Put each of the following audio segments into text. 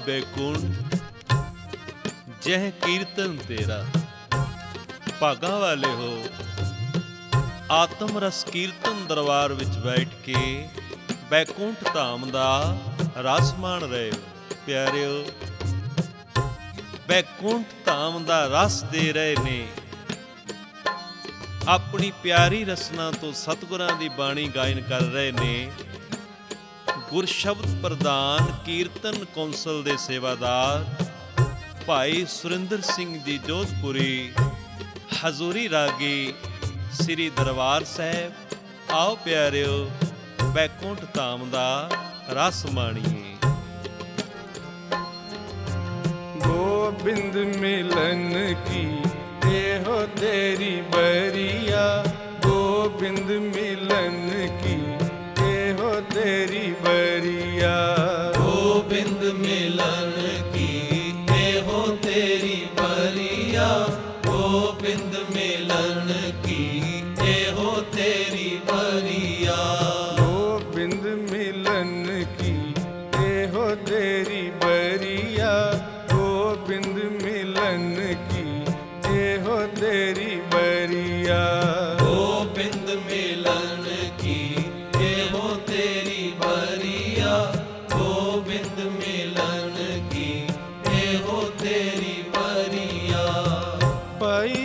ਬੈਕੁੰਠ ਜਹ ਕੀਰਤਨ ਤੇਰਾ। ਭਾਗਾਂ ਵਾਲੇ ਹੋ, ਆਤਮ ਰਸ ਕੀਰਤਨ ਦਰਬਾਰ ਵਿੱਚ ਬੈਠ ਕੇ ਬੈਕੁੰਠ ਧਾਮ ਦਾ ਰਸ ਮਾਣ ਰਹੇ ਹੋ। ਪਿਆਰਿਓ, ਬੈਕੁੰਠ ਧਾਮ ਦਾ ਰਸ ਦੇ ਰਹੇ ਨੇ। ਆਪਣੀ ਪਿਆਰੀ ਰਸਨਾ ਤੋਂ ਸਤਿਗੁਰਾਂ ਦੀ ਬਾਣੀ ਗਾਇਨ ਕਰ ਰਹੇ ਨੇ। ਗੁਰਸ਼ਬਦ ਪ੍ਰਧਾਨ ਕੀਰਤਨ ਕੌਂਸਲ ਦੇ ਸੇਵਾਦਾਰ ਭਾਈ ਸੁਰਿੰਦਰ ਸਿੰਘ ਜੀ ਜੋਧਪੁਰੀ, ਹਜ਼ੂਰੀ ਰਾਗੀ ਸ੍ਰੀ ਦਰਬਾਰ ਸਾਹਿਬ। ਆਓ ਪਿਆਰਿਓ, ਬੈਕੁੰਠ ਧਾਮ ਦਾ ਰਸ ਮਾਣੀਏ। गोविंद मिलन की एहो तेरी बरिया, गोविंद मिलन की एहो तेरी बरिया, गोविंद मिलन की एहो तेरी बरिया, गोविंद मिलन की एहो तेरी बरिया, गोविंद मिलन की एहो तेरी बरिया, गोविंद मिलन की एहो तेरी बरिया, गोविंद मिलन की एहो तेरी बरिया, गोविंद मिलन की एहो तेरी बरिया। पई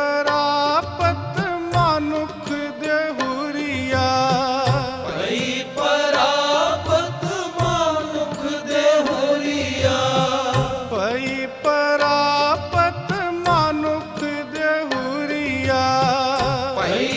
परापत मानुख देहुरिया, पई परापत मानुख देहुरिया, पई परापत मानुख देहुरिया, पई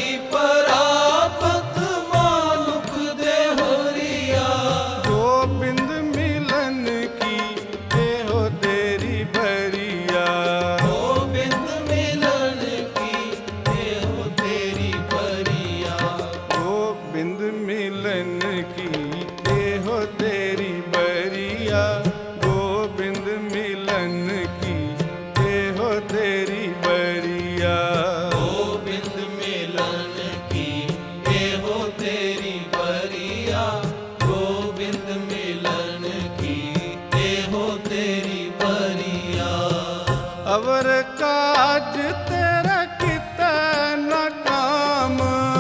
परापत मानुख देहुरिया, गोविंद मिलन की एहो तेरी बरिया, गोविंद मिलन की एहो तेरी बरिया, गोविंद मिलन की एहो तेरी बरिया, गोविंद मिलन की एहो तेरी बरिया, गोविंद मिलन की एहो तेरी बरिया, गोविंद मिलन की एहो तेरी बरिया। अवर काज तेरा किता न काम,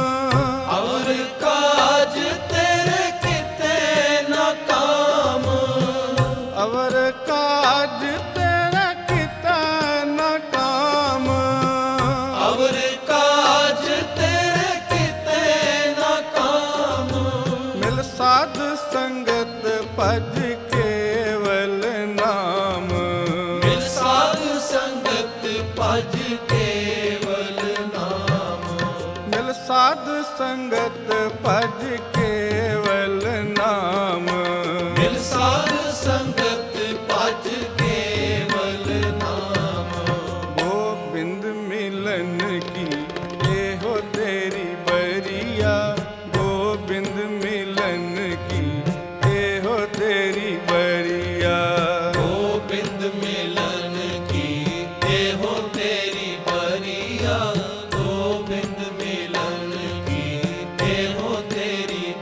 और काज तेरे किते न काम, अवर काज तेरा किता न काम, और काज तेरे किते न काम, मिल साध संगत भज केवल नाम, मिल साध संगत भज केवल नाम, मिल साध संगत भज केवल नाम, मिल साध संगत भज केवल नाम, गोविंद मिलन की एहो तेरी बरिया, गोविंद मिलन की एहो तेरी बरिया, गोविंद मिलन की एहो तेरी बरिया, गोविंद मिलन की एहो तेरी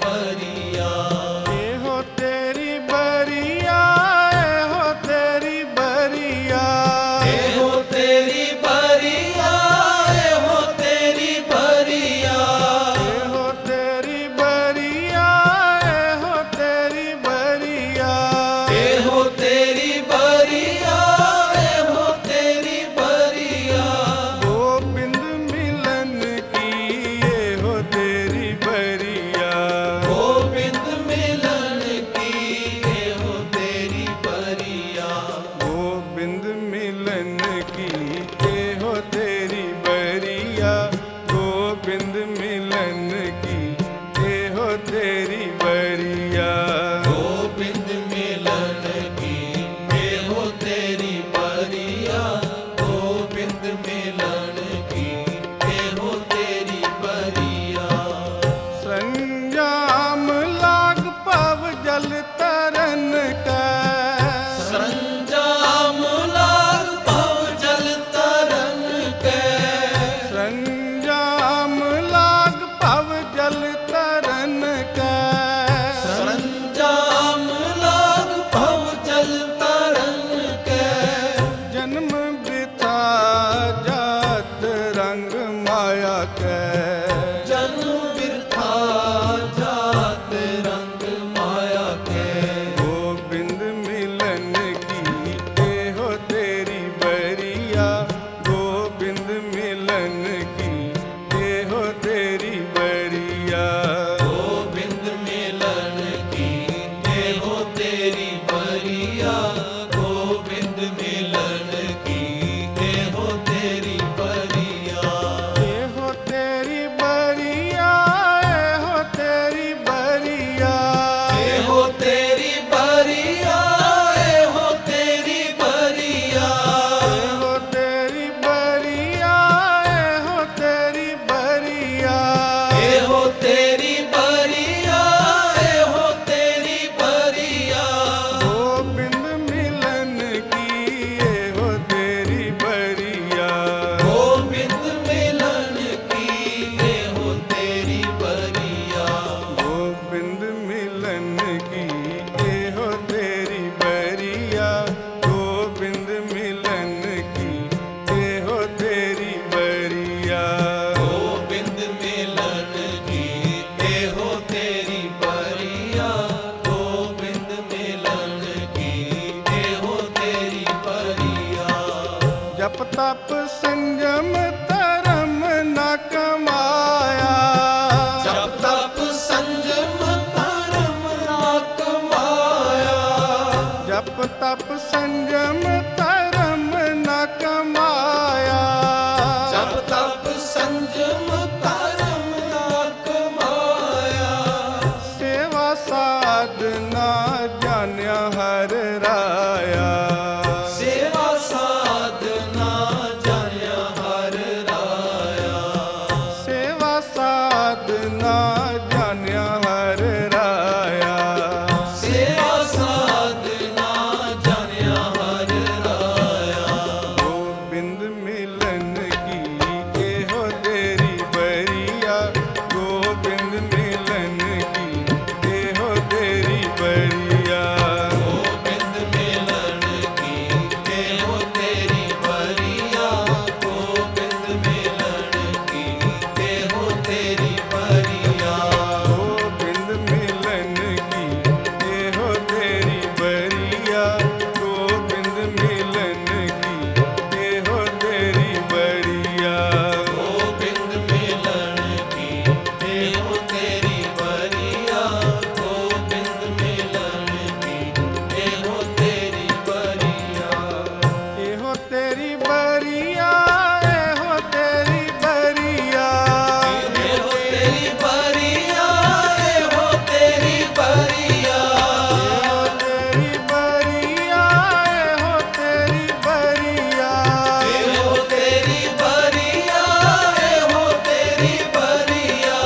ਤਪ ਸੰਜਮ ਧਰਮ ਨ ਕਮਾਇਆ। ਜਪ ਤਪ ਸੰਜਮ ਧਰਮ ਨਾ ਕਮਾਇਆ। ਜਪ ਤਪ ਸੰਜਮ ਧਰਮ ਨ ਕਮਾਇਆ। ਜਪ ਤਪ ਸੰਜਮ ਧਰਮ ਨਾ ਕਮਾਇਆ। ਸੇਵਾ ਸਾਧਨਾ ਜਾਣਿਆ ਹਰ ਰਾਇਆ। ਸੇਵਾ ਸਾਧਨਾ ਜਾਣਿਆ ਹਰ ਰਾਇਆ। ਸੇਵਾ ਸਾਧਨਾ ਜਾਣਿਆ ਹਰ ਰਾਇਆ। ਸੇਵਾ ਸਾਧਨਾ ਜਾਣਿਆ ਹਰ ਰਾਇਆ। ਗੋਬਿੰਦ ਮਿਲਨ ਕੀ ਇਹੋ ਤੇਰੀ ਬਰੀਆ। ਗੋਬਿੰਦ ਮਿਲਨ ਕੀ ਇਹੋ ਤੇਰੀ ਬਰੀਆ। ਗੋਬਿੰਦ ਮਿਲਨ ਕੀ ਇਹੋ ਤੇਰੀ ਬਰੀਆ। ਗੋਬਿੰਦ ਮਿਲਨ ਕੀ ਇਹੋ ਤੇਰੀ ਬਰੀਆ। ਗੋਬਿੰਦ ਮਿਲਨ ਕੀ ਇਹੋ ਤੇਰੀ ਬਰੀਆ। ਗੋਬਿੰਦ ਮਿਲਨ ਕੀ ਇਹੋ ਤੇਰੀ ਬਰੀਆ। ਗੋਬਿੰਦ ਮਿਲਨ ਕੀ ਇਹੋ ਤੇਰੀ ਬਰੀਆ। ਗੋਬਿੰਦ ਮਿਲਨ ਕੀ ਇਹੋ ਤੇਰੀ ਬਰੀਆ। ਇਹੋ ਤੇਰੀ ਬਰੀਆ। ਇਹੋ ਤੇਰੀ ਬਰੀਆ। ਇਹੋ ਤੇਰੀ ਬਰੀਆ। ਇਹੋ ਤੇਰੀ ਬਰੀਆ। ਇਹੋ ਤੇਰੀ ਬਰੀਆ। ਇਹੋ ਤੇਰੀ ਬਰੀਆ। ਇਹੋ ਤੇਰੀ ਬਰੀਆ। ਇਹੋ ਤੇਰੀ ਬਰੀਆ।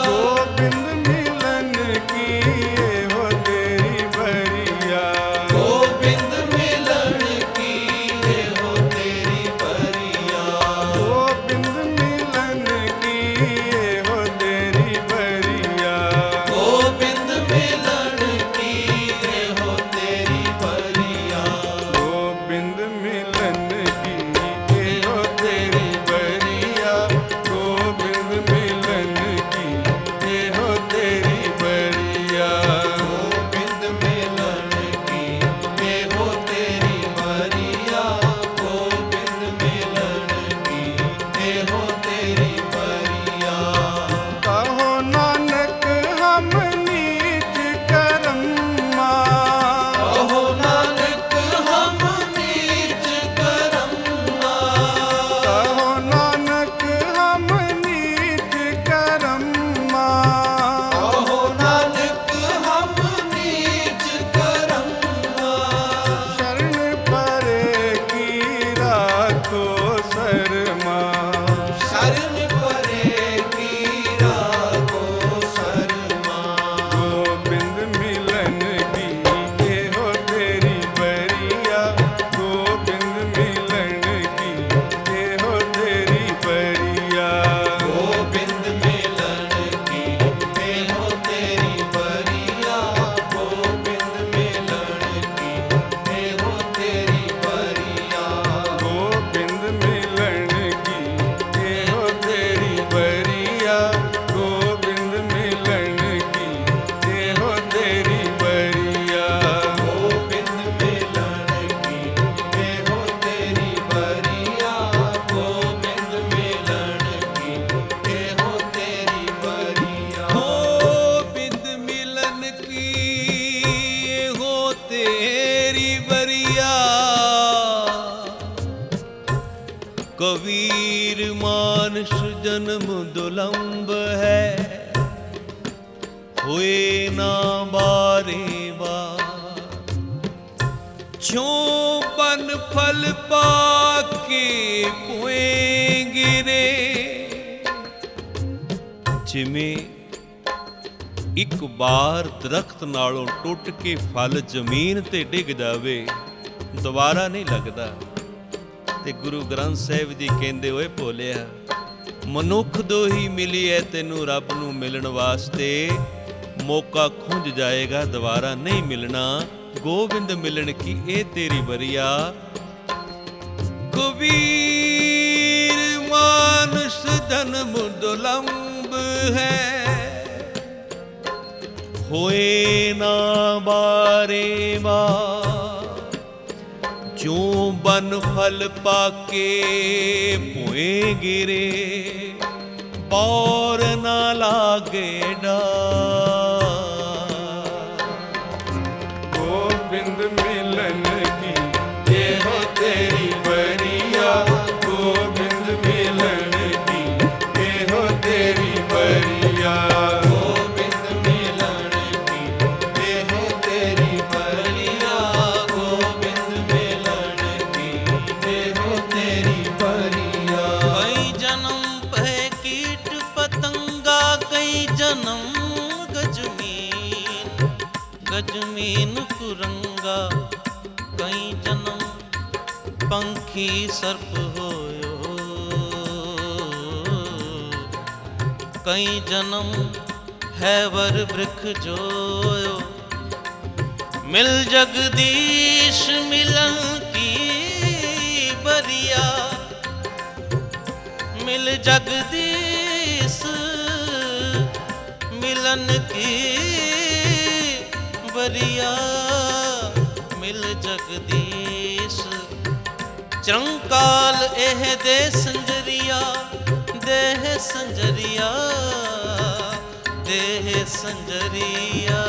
ਗੋਬਿੰਦ ਮਿਲਨ ਕੀ ਇਹੋ ਤੇਰੀ ਬਰੀਆ। ਗੋਬਿੰਦ ਮਿਲਨ ਕੀ ਇਹੋ ਤੇਰੀ ਬਰੀਆ। ਗੋਬਿੰਦ ਮਿਲਨ ਕੀ ਇਹੋ ਤੇਰੀ ਬਰੀਆ। ਗੋਬਿੰਦ ਮਿਲਨ ਕੀ ਇਹੋ ਤੇਰੀ ਬਰੀਆ। ਗੋਬਿੰਦ ਮਿਲਨ ਕੀ ਇਹੋ ਤੇਰੀ ਬਰੀਆ। ਗੋਬਿੰਦ ਮਿਲਨ ਕੀ ਇਹੋ ਤੇਰੀ ਬਰੀਆ। ਗੋਬਿੰਦ ਮਿਲਨ ਕੀ ਇਹੋ ਤੇਰੀ ਬਰੀਆ। ਗੋਬਿੰਦ ਮਿਲਨ ਕੀ ਇਹੋ ਤੇਰੀ ਬਰੀਆ। ਕਹੋ ਨਾਨਕ ਹਮ ਨੀਚ ਕਰਮਾ। ਕਹੋ ਨਾਨਕ ਹਮ ਨੀਚ ਕਰਮਾ। ਕਹੋ ਨਾਨਕ ਹਮ ਨੀਚ ਕਰਮਾ। ਕਹੋ ਨਾਨਕ ਹਮ ਨੀਚ ਕਰਮਾ। ਸ਼ਰਨ ਪਰੇ ਕੀ ਰਾਖੋ ਸਰਮਾ। ਸ਼ਰਨ ਪਰੇ ਕੀ ਰਾਖੋ ਸਰਮਾ। ਗੋਬਿੰਦ ਮਿਲਨ ਕੀ ਇਹੋ ਤੇਰੀ ਬਰੀਆ। ਗੋਬਿੰਦ ਮਿਲਨ ਕੀ ਇਹੋ ਤੇਰੀ ਬਰੀਆ। ਗੋਬਿੰਦ ਮਿਲਨ ਕੀ ਇਹੋ ਤੇਰੀ ਬਰੀਆ। ਗੋਬਿੰਦ ਮਿਲਨ ਕੀ ਇਹੋ ਤੇਰੀ ਬਰੀਆ। ਗੋਬਿੰਦ ਮਿਲਨ ਕੀ ਇਹੋ ਤੇਰੀ ਬਰੀਆ। ਗੋਬਿੰਦ ਮਿਲਨ ਕੀ ਇਹੋ ਤੇਰੀ ਬਰੀਆ। ਗੋਬਿੰਦ ਮਿਲਨ ਕੀ ਇਹੋ ਤੇਰੀ ਬਰੀਆ। ਗੋਬਿੰਦ ਮਿਲਨ ਕੀ ਇਹੋ ਤੇਰੀ ਬਰੀਆ। ਗੋਬਿੰਦ ਮਿਲਨ ਕੀ ਇਹੋ ਤੇਰੀ ਬਰੀਆ। ਕਬੀਰ ਮਾਨਸ ਜਨਮ ਦੁਲੰਭ ਹੈ। ਹੋਏ ਨਾ ਬਾਰੇ ਬਾਰ। ਛੋਂ ਬਨ ਫਲ ਪਾ ਕੇ ਪੁਏਂਗੇ ਰੇ। ਜਿਵੇਂ ਇੱਕ ਵਾਰ ਦਰਖਤ ਨਾਲੋਂ ਟੁੱਟ ਕੇ ਫਲ ਜ਼ਮੀਨ ਤੇ ਡਿੱਗ ਜਾਵੇ, ਦੁਬਾਰਾ ਨਹੀਂ ਲੱਗਦਾ। ਤੇ ਗੁਰੂ ਗ੍ਰੰਥ ਸਾਹਿਬ ਜੀ ਕਹਿੰਦੇ, ਓਏ ਭੋਲਿਆ, ਮਨੁੱਖ ਦੋ ਹੀ ਮਿਲੀ ਐ ਤੈਨੂੰ ਰੱਬ ਨੂੰ ਮਿਲਣ ਵਾਸਤੇ। ਮੌਕਾ ਖੁੰਝ ਜਾਏਗਾ, ਦੁਬਾਰਾ ਨਹੀਂ ਮਿਲਣਾ। ਗੋਬਿੰਦ ਮਿਲਣ ਕੀ ਇਹ ਤੇਰੀ ਬਰੀਆ। ਕਬੀਰ ਮਾਨਸ ਜਨਮ ਦੁਲੰਭ ਹੈ। ਹੋਏ ਨਾ ਬਾਰੇ ਬਾਰ। ਜੋ ਬਨ ਮਨ ਫਲ ਪਾਕੇ ਭੂਏ ਗਿਰੇ, ਪੌਰ ਨਾ ਲਾਗੇ ਡਾਰ। गोविंद मिलन की एहो तेरी बरिया, गोविंद मिलन की एहो तेरी बरिया। गोविंद मिलन की एहो तेरी बरिया, गोविंद मिलन की एहो तेरी बरिया। कई जन्म पै कीट पतंगा, कई जन्म गजमीन गजमीन कुरंगा, कई जन्म पंखी सर्प होयो, कई जन्म हैवर वृख जोयो। मिल जगदीश मिलन की बरिया, मिल जगदीश मिलन की बरिया, मिल जगदीश। चिरंकाल एह दे संजरिया, देह संजरिया, देह संजरिया।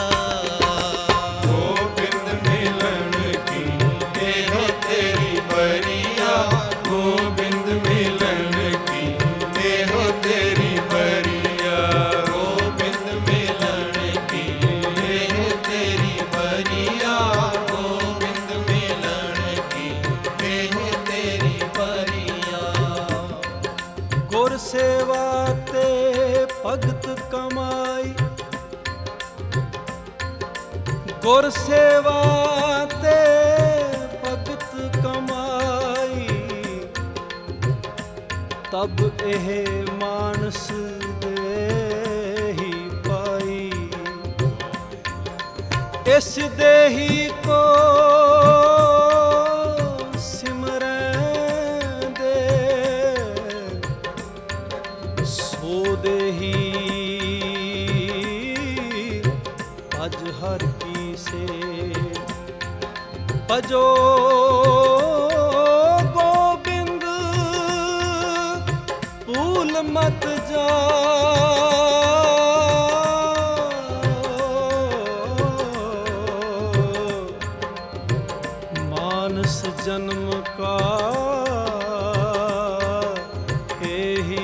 गोविंद मिलन की एहो तेरी बरिया, गोविंद मिलन की एहो तेरी बरिया। गोविंद मिलन की एहो तेरी बरिया, गोविंद मिलन की एहो तेरी बरिया। गुर सेवा ते भगत कमाई, गुर सेवा ते भगत कमाई, तब एह मानस देही पाई। इस देही को सिमरन दे, सो देही अज हर की से भजो गोबिंद भूल मत जा। मानस जन्म का एही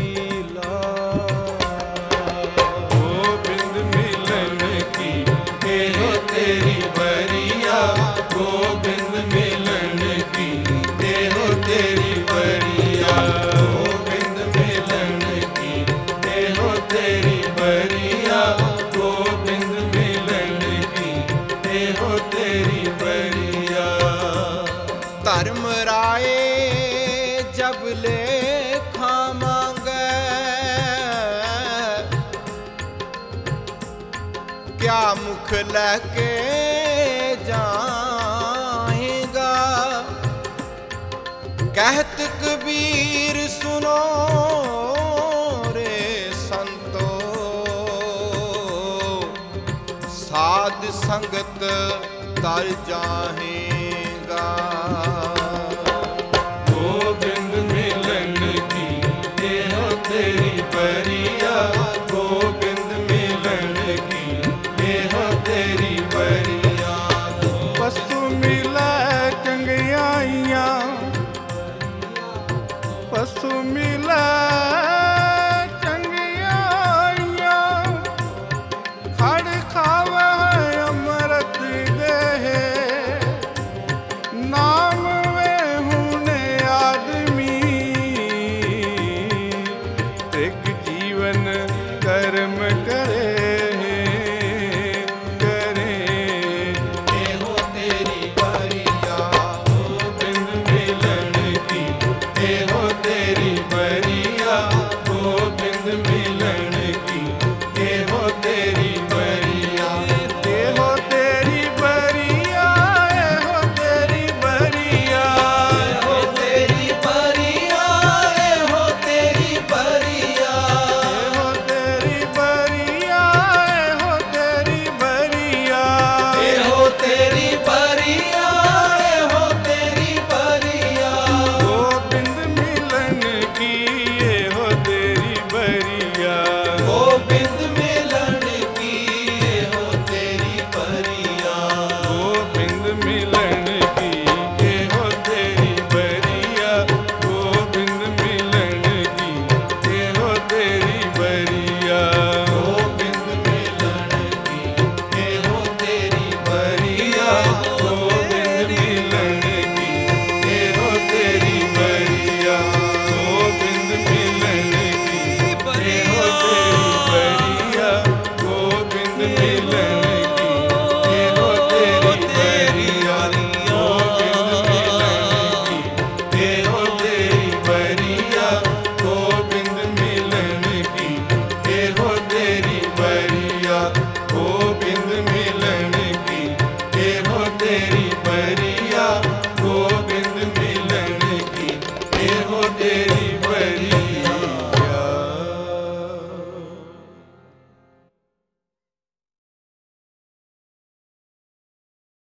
गोविंद मिलन की एहो तेरी बरिया, गोविंद मिलन की एहो तेरी बरिया। गोविंद मिलन की एहो तेरी बरिया, गोविंद मिलन की एहो तेरी बरिया। धर्म राये जब लेखा मांगे, क्या मुख लके जाएगा। कहत कबीर सुनो रे संतो, साध संगत तर जाएगा। गोविंद मिलन की एहो तेरी बरिया, गोविंद मिलन की एहो तेरी बरिया। पशु मिलै चंगियाइयां, पशु मिलै चंगियाइयां, खड़ खावे अमृत देहे, नाम वे हुने आदमी। एक जीवन कर्म करे करे। एहो तेरी बरिया, गोविंद मिलन की एहो तेरी बरिया। ਕੀਏ